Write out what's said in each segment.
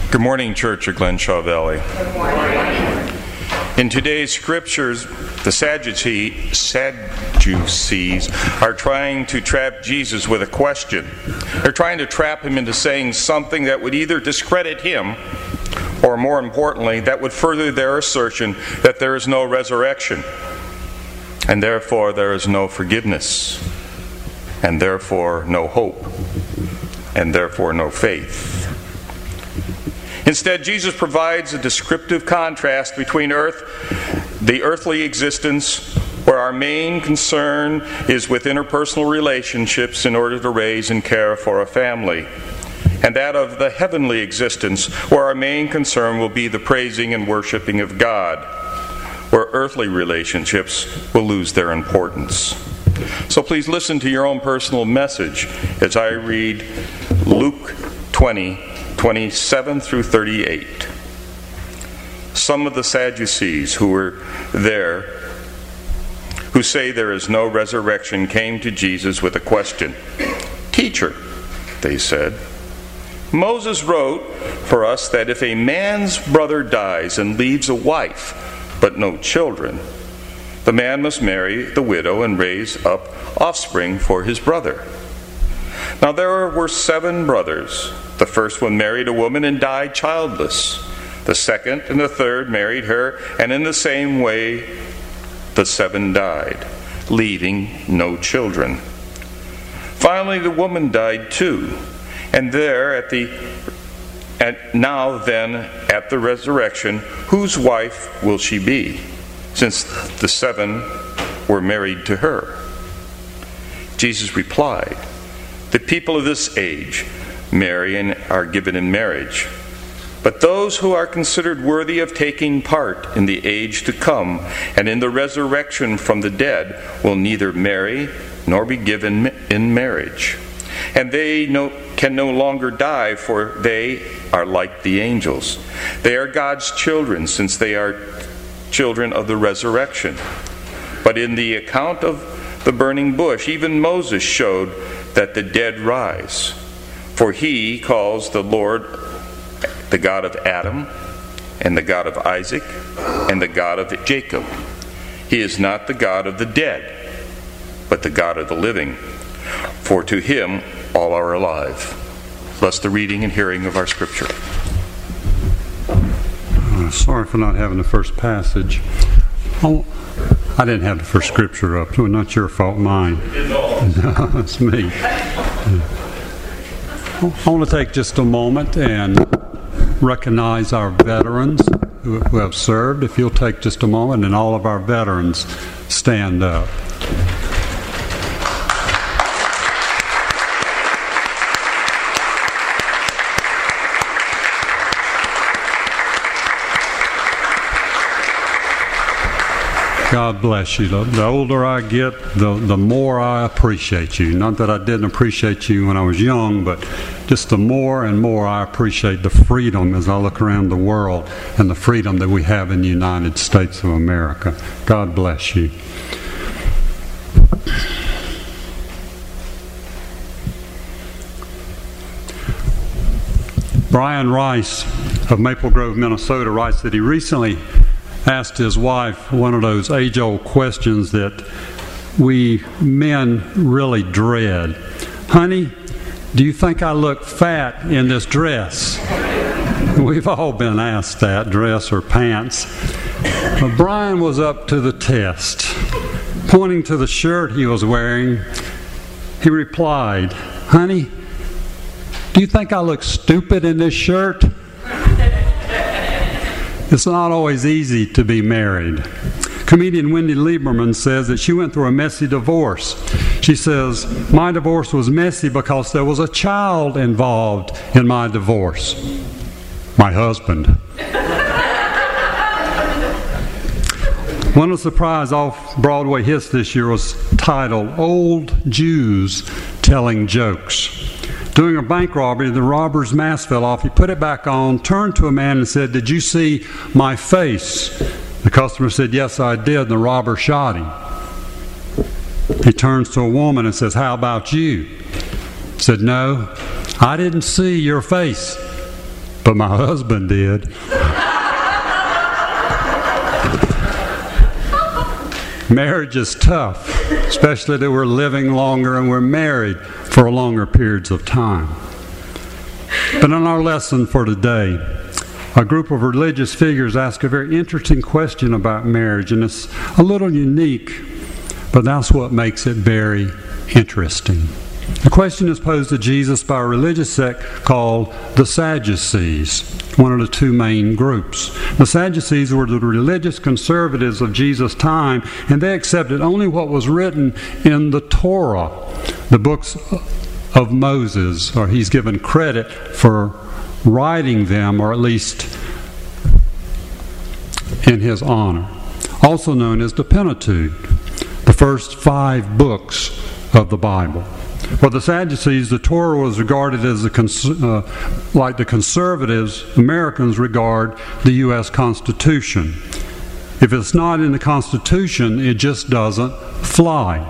Good morning, Church of Glenshaw Valley. Good morning. In today's scriptures, the Sadducees are trying to trap Jesus with a question. They're trying to trap him into saying something that would either discredit him, or more importantly, that would further their assertion that there is no resurrection, and therefore there is no forgiveness, and therefore no hope, and therefore no faith. Instead, Jesus provides a descriptive contrast between the earthly existence, where our main concern is with interpersonal relationships in order to raise and care for a family, and that of the heavenly existence, where our main concern will be the praising and worshiping of God, where earthly relationships will lose their importance. So please listen to your own personal message as I read Luke 20:27 through 38. Some of the Sadducees who were there, who say there is no resurrection, came to Jesus with a question. "Teacher," they said, "Moses wrote for us that if a man's brother dies and leaves a wife but no children, the man must marry the widow and raise up offspring for his brother. Now there were 7 brothers. The first one married a woman and died childless. The second and the third married her, and in the same way the 7 died, leaving no children. Finally the woman died too, and now then at the resurrection, whose wife will she be, since the 7 were married to her?" Jesus replied, "The people of this age marry and are given in marriage. But those who are considered worthy of taking part in the age to come and in the resurrection from the dead will neither marry nor be given in marriage. And they can no longer die, for they are like the angels. They are God's children, since they are children of the resurrection. But in the account of the burning bush, even Moses showed that the dead rise. For he calls the Lord the God of Adam, and the God of Isaac, and the God of Jacob. He is not the God of the dead, but the God of the living. For to him all are alive." Bless the reading and hearing of our scripture. Sorry for not having the first passage. I didn't have the first scripture up, so not your fault, mine. No, it's me. I want to take just a moment and recognize our veterans who have served. If you'll take just a moment, and all of our veterans stand up. God bless you. The older I get, the more I appreciate you. Not that I didn't appreciate you when I was young, but just the more and more I appreciate the freedom as I look around the world and the freedom that we have in the United States of America. God bless you. Brian Rice of Maple Grove, Minnesota, writes that he recently asked his wife one of those age-old questions that we men really dread. "Honey, do you think I look fat in this dress?" We've all been asked that, dress or pants. But Brian was up to the test. Pointing to the shirt he was wearing, he replied, "Honey, do you think I look stupid in this shirt?" It's not always easy to be married. Comedian Wendy Lieberman says that she went through a messy divorce. She says, "My divorce was messy because there was a child involved in my divorce. My husband." One of the surprise off-Broadway hits this year was titled "Old Jews Telling Jokes." During a bank robbery, the robber's mask fell off. He put it back on, turned to a man and said, "Did you see my face?" The customer said, "Yes, I did," and the robber shot him. He turns to a woman and says, "How about you?" Said, "No, I didn't see your face, but my husband did. Marriage is tough, especially that we're living longer and we're married for longer periods of time. But in our lesson for today, a group of religious figures ask a very interesting question about marriage, and it's a little unique, but that's what makes it very interesting. The question is posed to Jesus by a religious sect called the Sadducees, one of the two main groups. The Sadducees were the religious conservatives of Jesus' time, and they accepted only what was written in the Torah, the books of Moses, or he's given credit for writing them, or at least in his honor. Also known as the Pentateuch, the first 5 books of the Bible. For the Sadducees, the Torah was regarded as like the conservatives, Americans, regard the U.S. Constitution. If it's not in the Constitution, it just doesn't fly.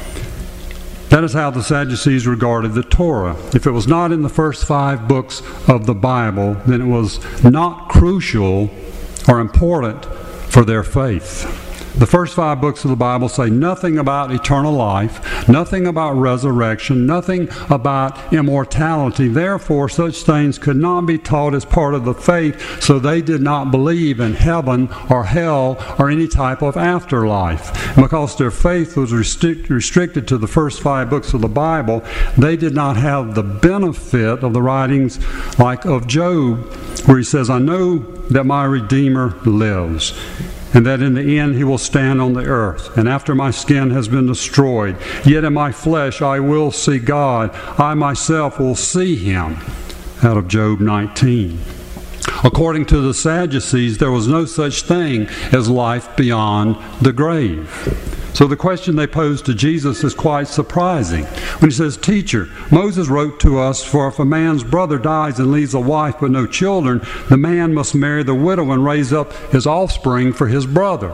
That is how the Sadducees regarded the Torah. If it was not in the first 5 books of the Bible, then it was not crucial or important for their faith. The first 5 books of the Bible say nothing about eternal life, nothing about resurrection, nothing about immortality. Therefore, such things could not be taught as part of the faith, so they did not believe in heaven or hell or any type of afterlife. And because their faith was restricted to the first 5 books of the Bible, they did not have the benefit of the writings like of Job, where he says, "I know that my Redeemer lives, and that in the end he will stand on the earth. And after my skin has been destroyed, yet in my flesh I will see God. I myself will see him." Out of Job 19. According to the Sadducees, there was no such thing as life beyond the grave. So the question they pose to Jesus is quite surprising. When he says, "Teacher, Moses wrote to us, for if a man's brother dies and leaves a wife but no children, the man must marry the widow and raise up his offspring for his brother."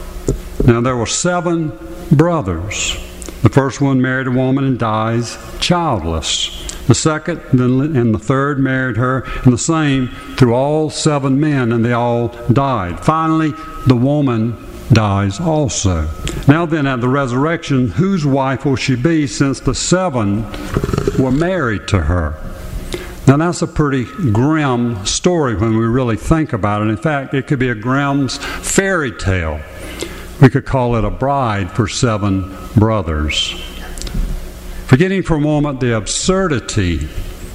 Now there were 7 brothers. The first one married a woman and dies childless. The second and the third married her, and the same through all 7 men, and they all died. Finally, the woman dies also. Now then, at the resurrection, whose wife will she be, since the 7 were married to her? Now that's a pretty grim story when we really think about it. In fact, it could be a Grimm's fairy tale. We could call it a bride for 7 brothers. Forgetting for a moment the absurdity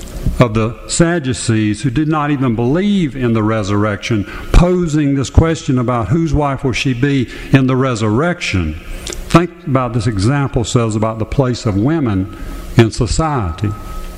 of the Sadducees, who did not even believe in the resurrection, posing this question about whose wife will she be in the resurrection. Think about this example says about the place of women in society.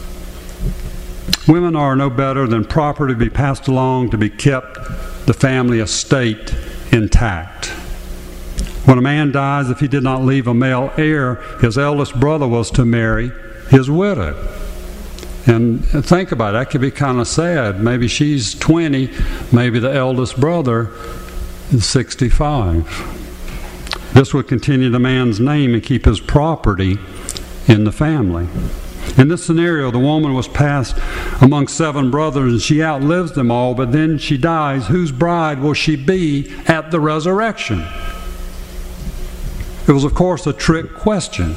Women are no better than property to be passed along to be kept the family estate intact. When a man dies, if he did not leave a male heir, his eldest brother was to marry his widow. And think about it, that could be kind of sad. Maybe she's 20, maybe the eldest brother is 65. This would continue the man's name and keep his property in the family. In this scenario, the woman was passed among 7 brothers, and she outlives them all, but then she dies. Whose bride will she be at the resurrection? It was, of course, a trick question.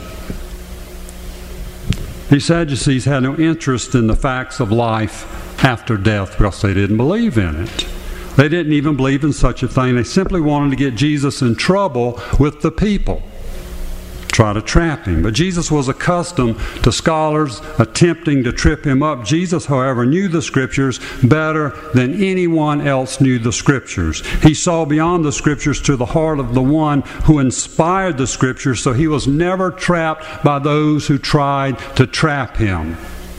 These Sadducees had no interest in the facts of life after death because they didn't believe in it. They didn't even believe in such a thing. They simply wanted to get Jesus in trouble with the people, try to trap him. But Jesus was accustomed to scholars attempting to trip him up. Jesus, however, knew the Scriptures better than anyone else knew the Scriptures. He saw beyond the Scriptures to the heart of the one who inspired the Scriptures, so he was never trapped by those who tried to trap him.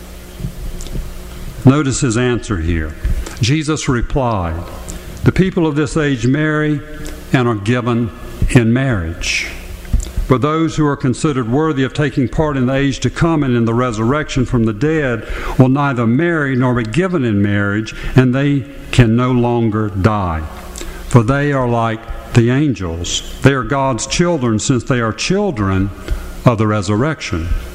Notice his answer here. Jesus replied, "The people of this age marry and are given in marriage. For those who are considered worthy of taking part in the age to come and in the resurrection from the dead will neither marry nor be given in marriage, and they can no longer die. For they are like the angels. They are God's children, since they are children of the resurrection.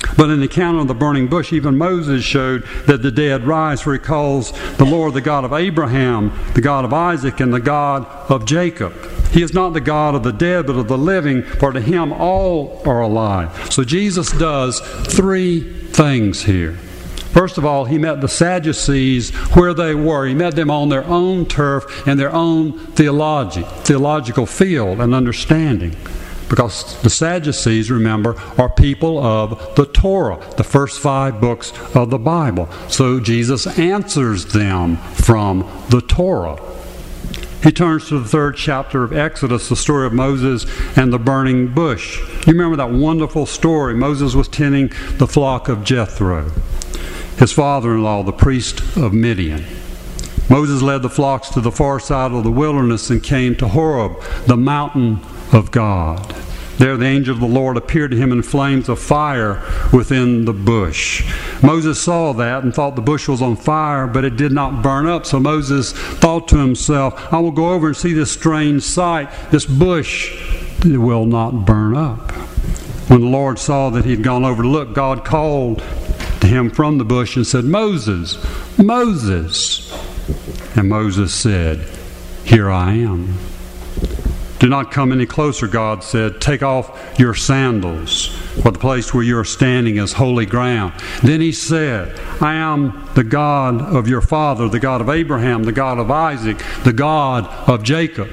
But in the account of the burning bush, even Moses showed that the dead rise, for he calls the Lord the God of Abraham, the God of Isaac, and the God of Jacob. He is not the God of the dead, but of the living, for to him all are alive. So Jesus does three things here. First of all, he met the Sadducees where they were. He met them on their own turf and their own theological field and understanding. Because the Sadducees, remember, are people of the Torah, the first 5 books of the Bible. So Jesus answers them from the Torah. He turns to the 3rd chapter of Exodus, the story of Moses and the burning bush. You remember that wonderful story? Moses was tending the flock of Jethro, his father-in-law, the priest of Midian. Moses led the flocks to the far side of the wilderness and came to Horeb, the mountain of God. There the angel of the Lord appeared to him in flames of fire within the bush. Moses saw that and thought the bush was on fire, but it did not burn up. So Moses thought to himself, I will go over and see this strange sight. This bush will not burn up. When the Lord saw that he had gone over to look, God called to him from the bush and said, Moses, Moses. And Moses said, Here I am. Do not come any closer, God said. Take off your sandals, for the place where you are standing is holy ground. Then he said, I am the God of your father, the God of Abraham, the God of Isaac, the God of Jacob.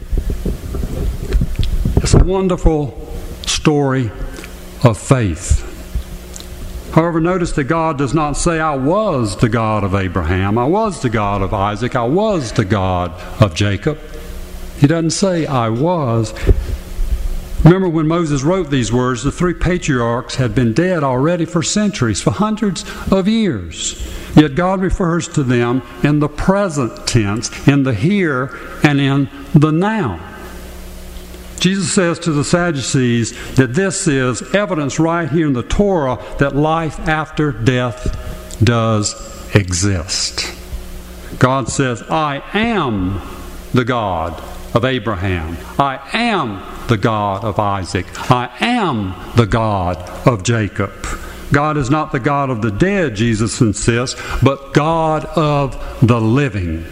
It's a wonderful story of faith. However, notice that God does not say, I was the God of Abraham, I was the God of Isaac, I was the God of Jacob. He doesn't say, I was. Remember when Moses wrote these words, the 3 patriarchs had been dead already for centuries, for hundreds of years. Yet God refers to them in the present tense, in the here and in the now. Jesus says to the Sadducees that this is evidence right here in the Torah that life after death does exist. God says, I am the God of Abraham. I am the God of Isaac. I am the God of Jacob. God is not the God of the dead, Jesus insists, but God of the living.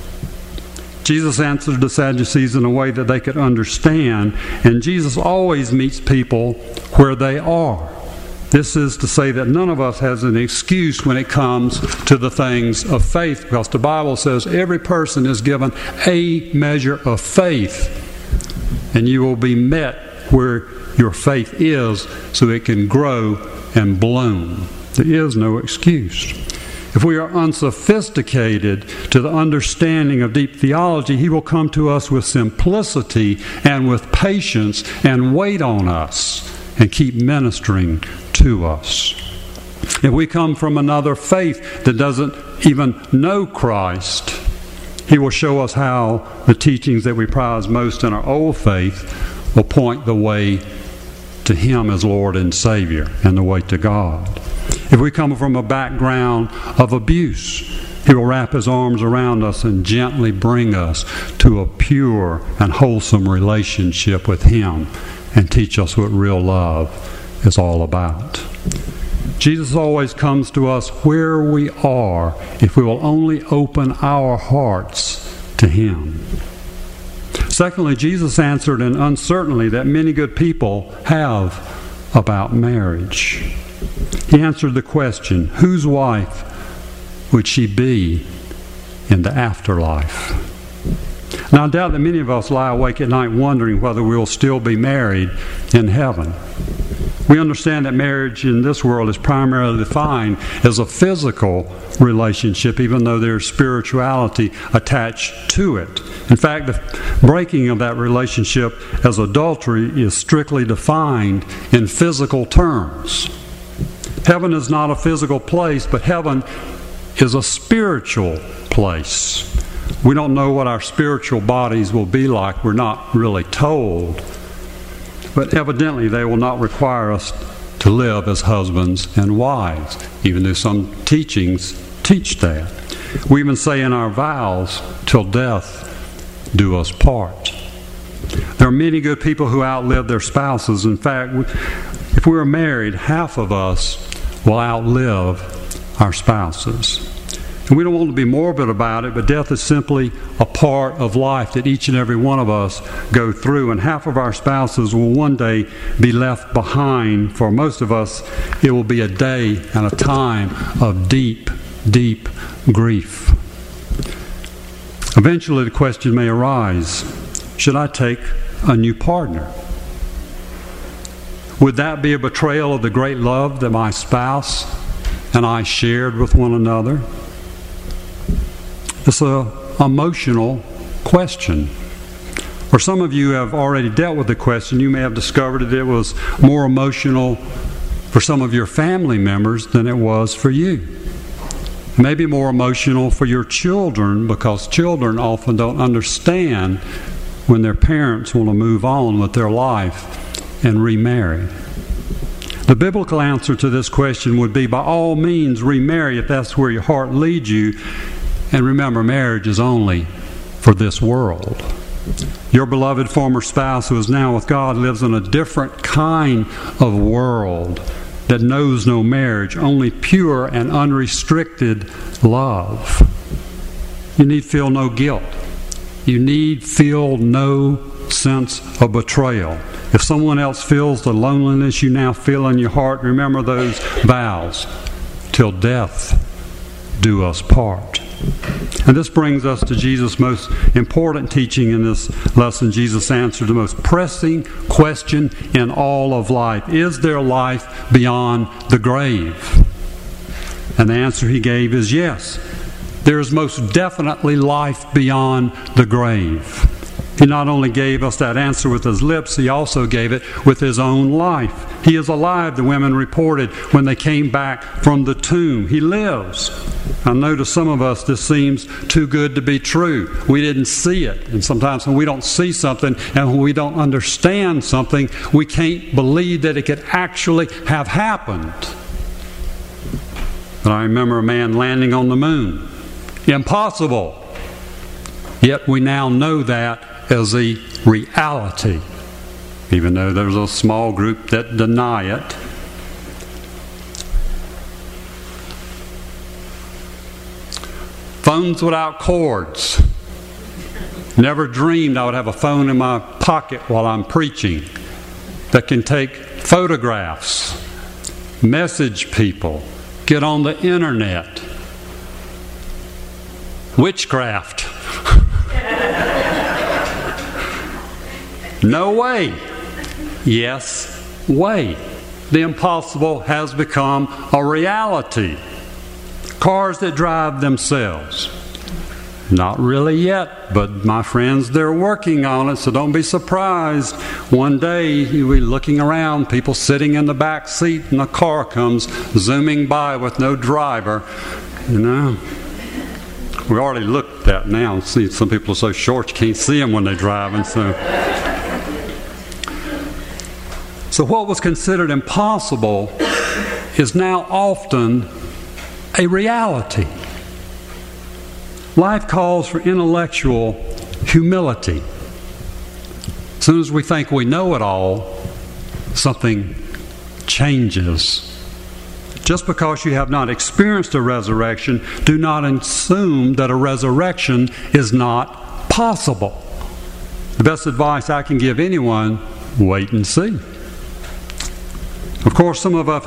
Jesus answered the Sadducees in a way that they could understand, and Jesus always meets people where they are. This is to say that none of us has an excuse when it comes to the things of faith, because the Bible says every person is given a measure of faith, and you will be met where your faith is so it can grow and bloom. There is no excuse. If we are unsophisticated to the understanding of deep theology, He will come to us with simplicity and with patience and wait on us and keep ministering to us. If we come from another faith that doesn't even know Christ, He will show us how the teachings that we prize most in our old faith will point the way to Him as Lord and Savior and the way to God. If we come from a background of abuse, He will wrap His arms around us and gently bring us to a pure and wholesome relationship with Him and teach us what real love is all about. Jesus always comes to us where we are if we will only open our hearts to Him. Secondly, Jesus answered an uncertainty that many good people have about marriage. He answered the question, whose wife would she be in the afterlife? Now, I doubt that many of us lie awake at night wondering whether we'll still be married in heaven. We understand that marriage in this world is primarily defined as a physical relationship, even though there's spirituality attached to it. In fact, the breaking of that relationship as adultery is strictly defined in physical terms. Heaven is not a physical place, but heaven is a spiritual place. We don't know what our spiritual bodies will be like. We're not really told. But evidently they will not require us to live as husbands and wives, even though some teachings teach that. We even say in our vows, till death do us part. There are many good people who outlive their spouses. In fact, If we are married, half of us will outlive our spouses. And we don't want to be morbid about it, but death is simply a part of life that each and every one of us go through. And half of our spouses will one day be left behind. For most of us, it will be a day and a time of deep, deep grief. Eventually, the question may arise, should I take a new partner? Would that be a betrayal of the great love that my spouse and I shared with one another? It's an emotional question. For some of you have already dealt with the question. You may have discovered that it was more emotional for some of your family members than it was for you. Maybe more emotional for your children, because children often don't understand when their parents want to move on with their life and remarry. The biblical answer to this question would be, by all means, remarry if that's where your heart leads you. And remember, marriage is only for this world. Your beloved former spouse who is now with God lives in a different kind of world that knows no marriage, only pure and unrestricted love. You need feel no guilt. You need feel no sense of betrayal. If someone else feels the loneliness you now feel in your heart, remember those vows. Till death do us part. And this brings us to Jesus' most important teaching in this lesson. Jesus answered the most pressing question in all of life. Is there life beyond the grave? And the answer he gave is yes. There is most definitely life beyond the grave. He not only gave us that answer with his lips, he also gave it with his own life. He is alive, the women reported when they came back from the tomb. He lives. I know to some of us this seems too good to be true. We didn't see it. And sometimes when we don't see something and when we don't understand something, we can't believe that it could actually have happened. But I remember a man landing on the moon. Impossible. Yet we now know that as a reality, even though there's a small group that deny it. Phones without cords. Never dreamed I would have a phone in my pocket while I'm preaching that can take photographs, message people, get on the internet. Witchcraft. No way. Yes, way. The impossible has become a reality. Cars that drive themselves. Not really yet, but my friends, they're working on it, so don't be surprised. One day you'll be looking around, people sitting in the back seat, and a car comes zooming by with no driver. You know, we already looked at that now. See, some people are so short you can't see them when they're driving, So what was considered impossible is now often a reality. Life calls for intellectual humility. As soon as we think we know it all, something changes. Just because you have not experienced a resurrection, do not assume that a resurrection is not possible. The best advice I can give anyone, wait and see. Of course, some of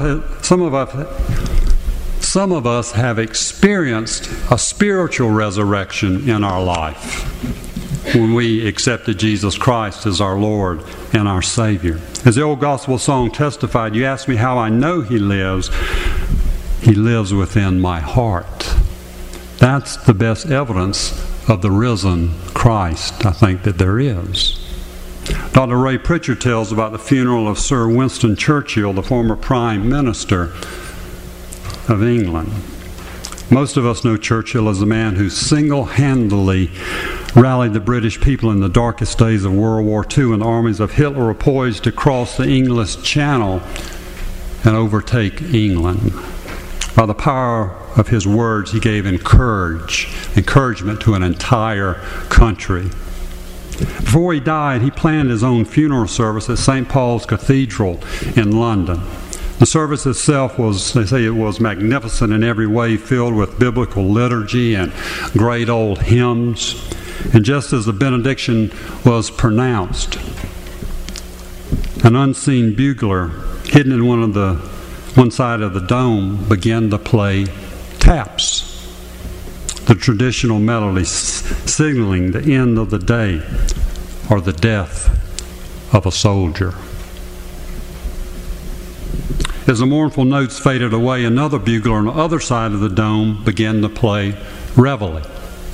us have experienced a spiritual resurrection in our life when we accepted Jesus Christ as our Lord and our Savior. As the old gospel song testified, you ask me how I know He lives. He lives within my heart. That's the best evidence of the risen Christ, I think, that there is. Dr. Ray Pritchard tells about the funeral of Sir Winston Churchill, the former Prime Minister of England. Most of us know Churchill as the man who single-handedly rallied the British people in the darkest days of World War II when the armies of Hitler were poised to cross the English Channel and overtake England. By the power of his words, he gave encouragement to an entire country. Before he died, he planned his own funeral service at St. Paul's Cathedral in London. The service itself was, they say it was magnificent in every way, filled with biblical liturgy and great old hymns. And just as the benediction was pronounced, an unseen bugler hidden in one side of the dome began to play taps, the traditional melody signaling the end of the day or the death of a soldier. As the mournful notes faded away, another bugler on the other side of the dome began to play Reveille,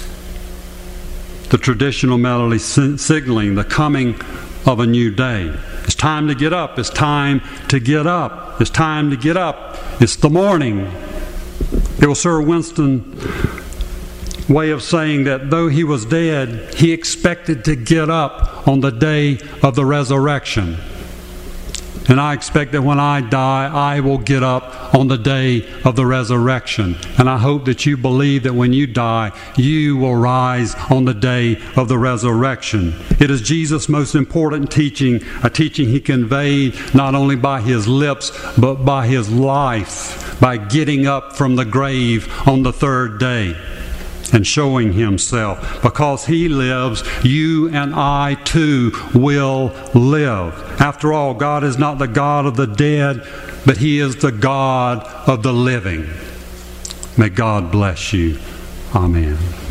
the traditional melody signaling the coming of a new day. It's time to get up. It's time to get up. It's time to get up. It's the morning. It was Sir Winston's way of saying that though he was dead, he expected to get up on the day of the resurrection. And I expect that when I die, I will get up on the day of the resurrection. And I hope that you believe that when you die, you will rise on the day of the resurrection. It is Jesus' most important teaching, a teaching he conveyed not only by his lips, but by his life, by getting up from the grave on the third day and showing himself. Because he lives, you and I too will live. After all, God is not the God of the dead, but he is the God of the living. May God bless you. Amen.